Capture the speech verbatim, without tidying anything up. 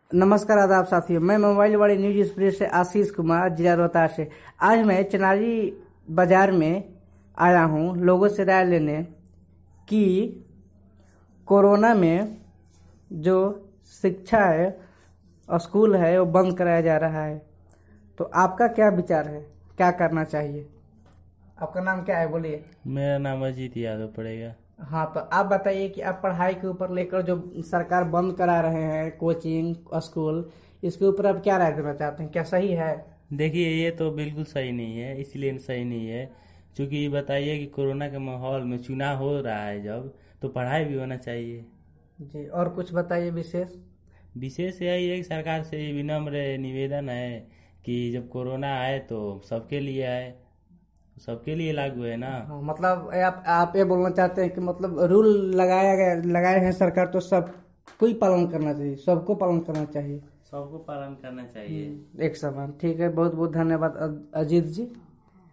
नमस्कार आदाब साथियों, मैं मोबाइल वाले न्यूज एक्सप्रेस से आशीष कुमार जिला रोहतास से। आज मैं चनारी बाजार में आया हूं लोगों से राय लेने कि कोरोना में जो शिक्षा है, स्कूल है, वो बंद कराया जा रहा है। तो आपका क्या विचार है, क्या करना चाहिए? आपका नाम क्या है, बोलिए। मेरा नाम अजीत यादव पड़ेगा। हाँ, तो आप बताइए कि आप पढ़ाई के ऊपर लेकर जो सरकार बंद करा रहे हैं कोचिंग स्कूल, इसके ऊपर आप क्या राय देना चाहते हैं? क्या सही है? देखिए, ये तो बिल्कुल सही नहीं है। इसलिए सही नहीं है क्योंकि ये बताइए कि कोरोना के माहौल में चुनाव हो रहा है जब, तो पढ़ाई भी होना चाहिए। जी, और कुछ बताइए विशेष। विशेष यही है कि सरकार से ये विनम्र निवेदन है कि जब कोरोना आए तो सबके लिए आए, सबके लिए लागू है ना। हाँ, मतलब आप आप ये बोलना चाहते हैं कि मतलब रूल लगाया गया लगाए हैं सरकार, तो सब कोई पालन करना चाहिए, सबको पालन करना चाहिए। सबको पालन करना चाहिए। हम्म, एक समान। ठीक है, बहुत बहुत धन्यवाद अ- अजीत जी।